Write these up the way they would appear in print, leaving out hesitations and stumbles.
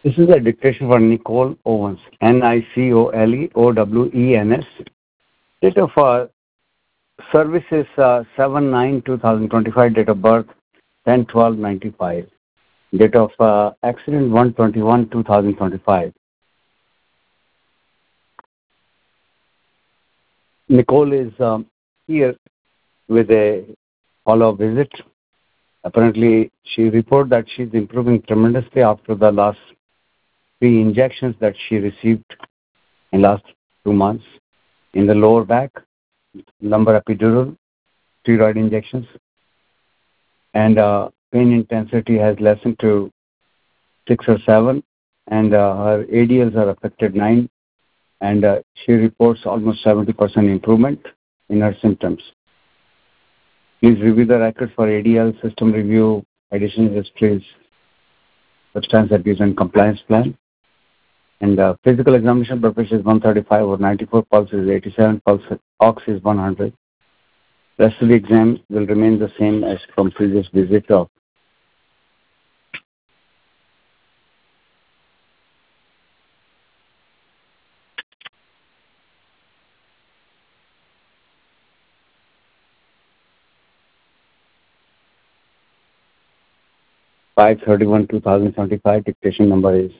This is a dictation for Nicole Owens, Nicoleowens. Date of service is 7/9/2025. Date of birth 10/12/95. Date of accident 1/21/2025. Nicole is here with a follow-up visit. Apparently, she reported that she's improving tremendously after the last 3 injections that she received in last 2 months in the lower back, lumbar epidural, steroid injections, and pain intensity has lessened to 6 or 7, and her ADLs are affected 9, and she reports almost 70% improvement in her symptoms. Please review the record for ADL, system review, additional histories, substance abuse and compliance plan. And physical examination blood pressure is 135/94, pulse is 87, pulse ox is 100. Rest of the exam will remain the same as from previous visit of 5/31/2025. Dictation number is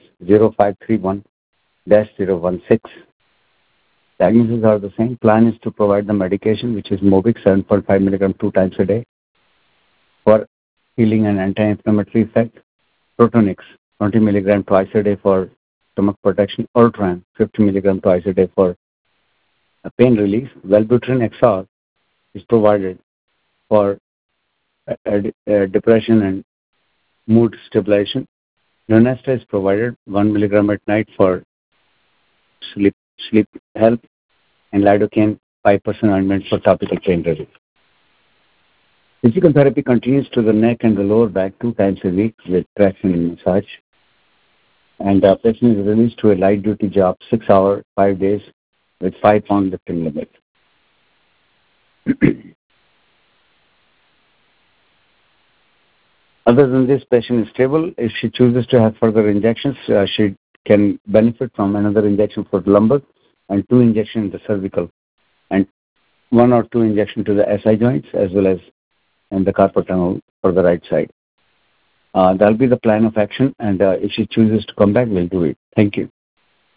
0531-016. Diagnoses are the same. Plan is to provide the medication, which is Movix 7.5 mg 2 times a day for healing and anti-inflammatory effect. Protonix 20 mg twice a day for stomach protection. Ultran 50 mg twice a day for pain relief. Wellbutrin XR is provided for depression and mood stabilization. Lunesta is provided 1 mg at night for sleep help, and lidocaine 5% ointment for topical pain relief. Physical therapy continues to the neck and the lower back 2 times a week with traction and massage. And the patient is released to a light duty job 6 hours, 5 days with 5-pound lifting limit. Other than this, patient is stable. If she chooses to have further injections, she can benefit from another injection for the lumbar and 2 injections in the cervical and 1 or 2 injections to the SI joints as well as in the carpal tunnel for the right side. That'll be the plan of action, and if she chooses to come back, we'll do it. Thank you.